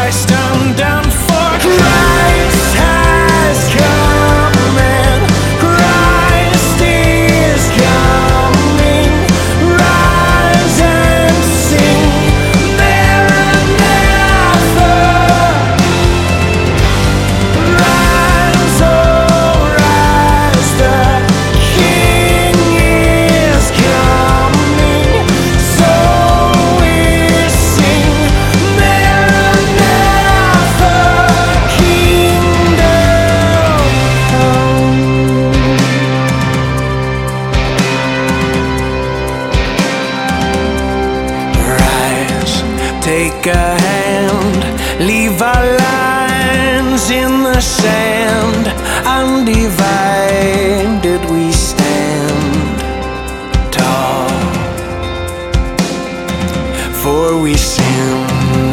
Christ undone for Christ has come and Christ is coming. Rise and sing, Maranatha. Rise, oh rise, the King is coming. So we sing, Maranatha, Kingdom come. Rise, take a hand, leave our lines in the sand. Undivided we